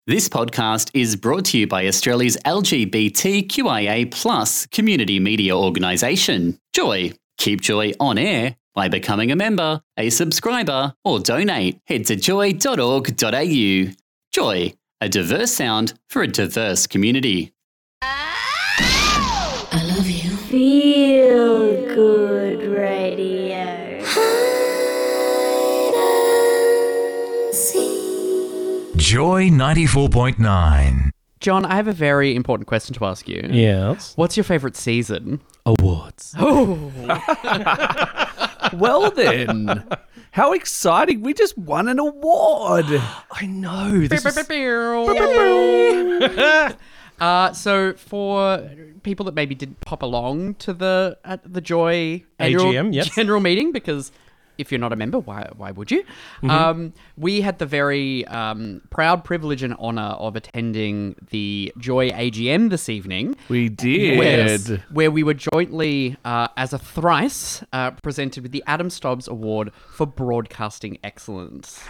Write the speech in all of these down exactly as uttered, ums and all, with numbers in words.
This podcast is brought to you by Australia's L G B T Q I A plus community media organisation, Joy. Keep Joy on air by becoming a member, a subscriber, or donate. Head to joy dot org dot a u. Joy, a diverse sound for a diverse community. I love you. Feel good radio. Joy ninety-four point nine. John, I have a very important question to ask you. Yes. What's your favourite season? Awards. Oh, Well then, how exciting. We just won an award. I know. This is... uh, so for people that maybe didn't pop along to the at the Joy annual A G M, yes. general meeting, because if you're not a member, why why would you? Mm-hmm. Um, we had the very um, proud privilege and honour of attending the Joy A G M this evening. We did. Where, where we were jointly, uh, as a thrice, uh, presented with the Adam Stobbs Award for Broadcasting Excellence.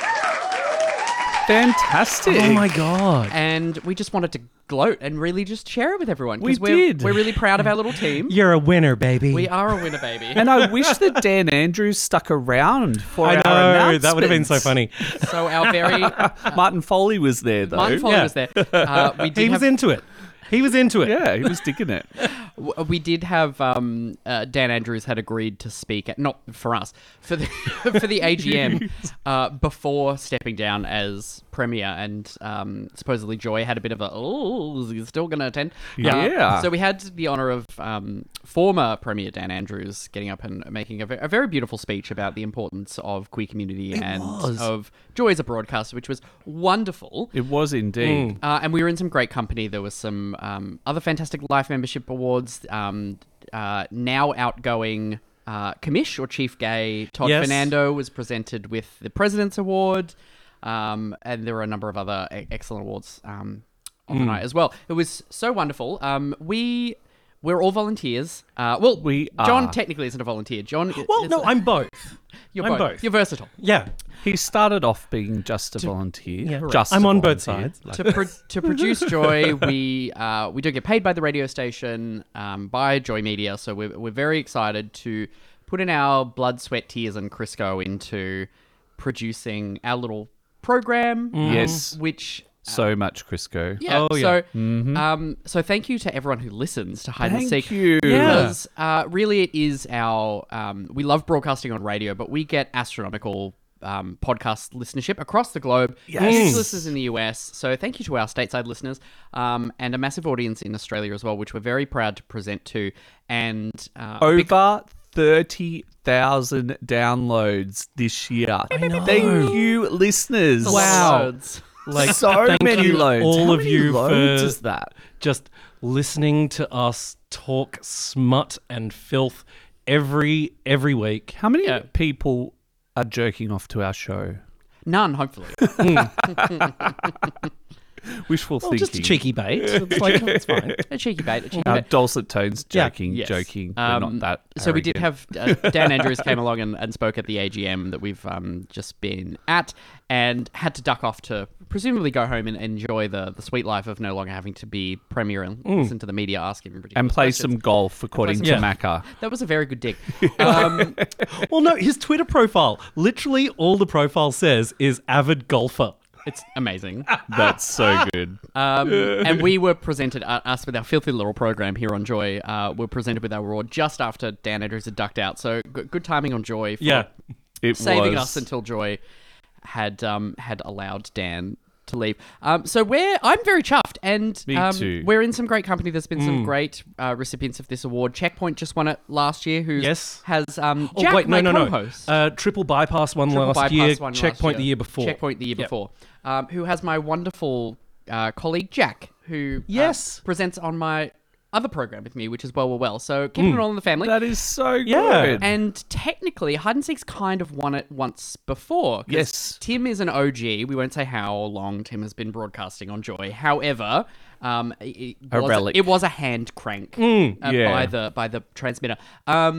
Fantastic. Oh my God. And we just wanted to gloat and really just share it with everyone. We 'cause we're, did. We're really proud of our little team. You're a winner, baby. We are a winner, baby. And I wish that Dan Andrews stuck around for I our know. That would have been so announcements. funny. So our very... Uh, Martin Foley was there, though. Martin Foley Yeah. was there. Uh, we did He was have, into it. He was into it. Yeah, he was digging it. w- We did have um, uh, Dan Andrews had agreed to speak at, not for us, for the for the A G M uh, before stepping down as Premier, and um, supposedly Joy had a bit of a, oh, is he still going to attend? Yeah. Uh, so we had the honour of um, former Premier Dan Andrews getting up and making a, ve- a very beautiful speech about the importance of queer community and was. of Joy as a broadcaster, which was wonderful. It was indeed. Uh, and we were in some great company. There was some um, other fantastic Life Membership Awards. Um, uh, now outgoing uh, commish or Chief Gay Todd Yes. Fernando was presented with the President's Award. Um, and there were a number of other e- excellent awards um, on the night as well. It was so wonderful. Um, we... We're all volunteers. Uh, well, We John are. technically isn't a volunteer. John, Well, is- no, I'm both. you're I'm both. both. You're versatile. Yeah. He started off being just a volunteer. Yeah. Just I'm a on both volunteer. sides. to pro- to produce Joy, we uh, we do get paid by the radio station um, by Joy Media, so we're we're very excited to put in our blood, sweat, tears, and Crisco into producing our little program. um, Yes. which. So much Crisco. Yeah, Oh, yeah. so um, so thank you to everyone who listens to Hide and Thank Seek. you. Because uh, really it is our, um, we love broadcasting on radio, but we get astronomical um, podcast listenership across the globe. Yes. Huge listeners in the U S. So thank you to our stateside listeners um, and a massive audience in Australia as well, which we're very proud to present to. And uh, bec- Over thirty thousand downloads this year. know. Thank you, listeners. a lot of Wow. loads. Like, So thank many you, loads. all How of many you, loads for is that? just listening to us talk smut and filth every every week. How many Yeah. people are jerking off to our show? None, hopefully. Wishful Well, thinking. just a cheeky bait. It's like, it's fine. a cheeky bait, a cheeky Our bait. dulcet tones Yeah. joking, Yes. joking. We're Um, not that. So we did arrogant. have uh, Dan Andrews came along and, and spoke at the A G M that we've um, just been at, and had to duck off to presumably go home and enjoy the, the sweet life of no longer having to be premier and listen to the media ask him ridiculous and play questions. some golf, according some to golf. Macca. That was a very good dig. Um, Well, no, his Twitter profile, literally all the profile says is avid golfer. it's amazing. That's so good. Um, and we were presented, uh, us with our filthy little program here on Joy, uh, were presented with our award just after Dan Andrews had ducked out. So g- good timing on Joy for Yeah. It saving was. us until Joy had um, had allowed Dan to leave. Um, so we're I'm very chuffed, and Me um, too. we're in some great company. There's been some great uh, recipients of this award. Checkpoint just won it last year. Who Yes. has um, Oh, Jack, wait, no, my no, no. co-host. Uh, Triple Bypass one Triple last Bypass year. won last Checkpoint year. the year before. Checkpoint the year Yep. before. Um, who has my wonderful uh, colleague Jack, who uh, Yes. presents on my other program with me, which is Well, Well, Well. So keeping it all in the family. That is so Yeah. good. And technically, Hide and Seek's kind of won it once before. 'cause Yes. Tim is an O G. We won't say how long Tim has been broadcasting on Joy. However, um, it, A was, relic. it was a hand crank uh, yeah. by the by the transmitter. Um,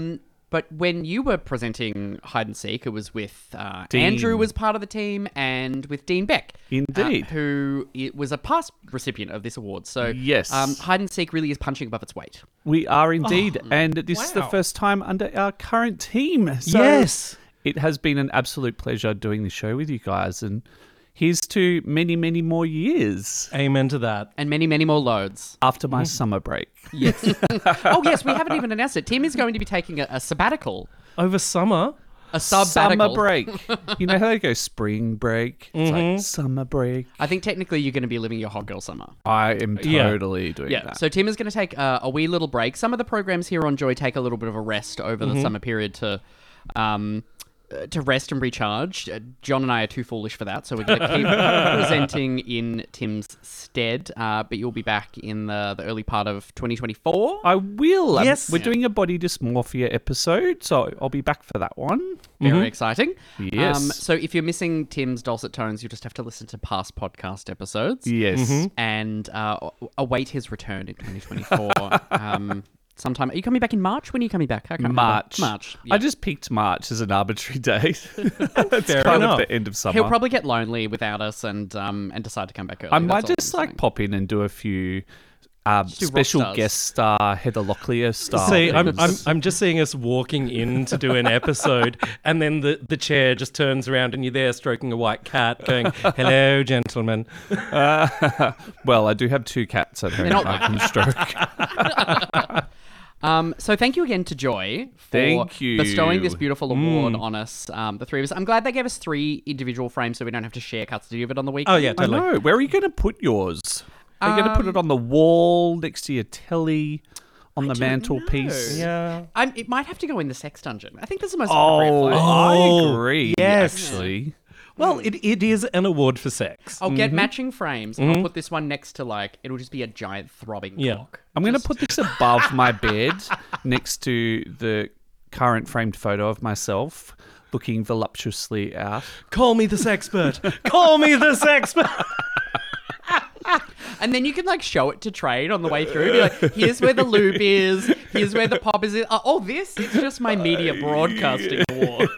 but when you were presenting Hide and Seek, it was with uh, Dean. Andrew was part of the team and with Dean Beck. Indeed. Uh, who i- was a past recipient of this award. So Yes. um, Hide and Seek really is punching above its weight. We are indeed. and this is the wow. first time under our current team. So Yes. it has been an absolute pleasure doing the show with you guys. And here's to many, many more years Amen to that. And many, many more loads. after my summer break. Yes. oh, yes, we haven't even announced it. Tim is going to be taking a, a sabbatical. Over summer. A sabbatical. Summer break. You know how they go spring break? It's like summer break. I think technically you're going to be living your hot girl summer. I am Yeah. totally doing Yeah, that. so Tim is going to take uh, a wee little break. Some of the programs here on Joy take a little bit of a rest over the summer period to um, uh, to rest and recharge. Uh, John and I are too foolish for that, so we're going to keep presenting in Tim's stead. Uh, but you'll be back in the, the early part of twenty twenty-four. I will. Um, Yes. We're Yeah. doing a body dysmorphia episode, so I'll be back for that one. Very exciting. Yes. Um, so if you're missing Tim's dulcet tones, you'll just have to listen to past podcast episodes. Yes. And uh, await his return in twenty twenty-four. um, sometime. Are you coming back in March? When are you coming back? I can't remember. March. March. I yeah. just picked March as an arbitrary date. It's Fair kind enough. of the end of summer. He'll probably get lonely without us and um and decide to come back early. I might That's all just I'm like saying. pop in and do a few um, do rock special stars. guest star Heather Locklear style. See, I'm, I'm things. I'm just seeing us walking in to do an episode, and then the, the chair just turns around, and you're there stroking a white cat, going, "Hello, gentlemen." Uh, well, I do have two cats at home not I can stroke. Um, so thank you again to Joy for Thank you. bestowing this beautiful award Mm. on us, um, the three of us. I'm glad they gave us three individual frames so we don't have to share custody of it on the weekend. Oh yeah, I totally. know. Where are you going to put yours? Are you going to put Um, it on the wall next to your telly, on the don't mantelpiece? know. Yeah. I'm, it might have to go in the sex dungeon. I think that's the most Oh, appropriate place. I Oh, agree. yes. Actually, Well, it, it is an award for sex. I'll get matching frames and I'll put this one next to like, it'll just be a giant throbbing Yeah. clock. I'm going to put this above my bed, next to the current framed photo of myself, looking voluptuously out. Call me the sexpert. Call me the sexpert. And then you can like show it to Trade on the way through. Be like, here's where the lube is. Here's where the pop is. Uh, oh, this? It's just my media broadcasting award.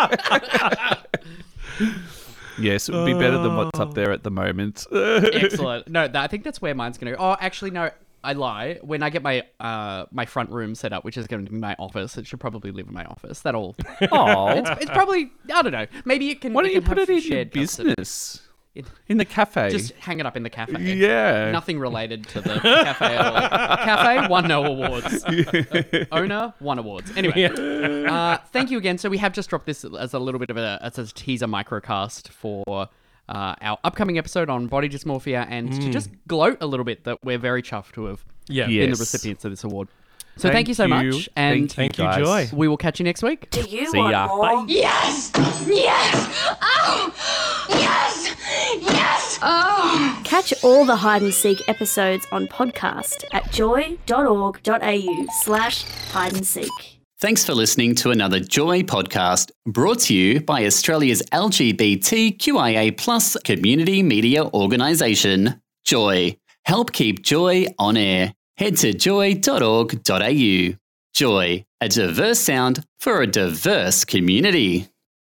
Yes, it would be better than what's up there at the moment. Excellent. No, that, I think that's where mine's going to go. Oh, actually, no. I lie. When I get my uh, my front room set up, which is going to be my office, it should probably live in my office. That'll. Oh, It's, it's probably. I don't know. Maybe it can. why don't you can put have it in your shared custody. business? It- In the cafe? Just hang it up in the cafe. Yeah. Nothing related to the cafe at all. Cafe won no awards. Owner won awards. Anyway, uh, thank you again. So we have just dropped this as a little bit of a, as a teaser microcast for uh, our upcoming episode on body dysmorphia, and to just gloat a little bit that we're very chuffed to have Yeah. Yeah. been the Yes. recipients of this award. So thank, you so much, and Thank you, guys. Joy. we will catch you next week. Do you See want ya. more? Yes! Yes! Oh! Yes! Yes! Oh! Catch all the Hide and Seek episodes on podcast at joy.org.au slash hide and seek. Thanks for listening to another Joy podcast brought to you by Australia's L G B T Q I A plus community media organisation, Joy. Help keep Joy on air. Head to joy dot org dot a u. Joy, a diverse sound for a diverse community.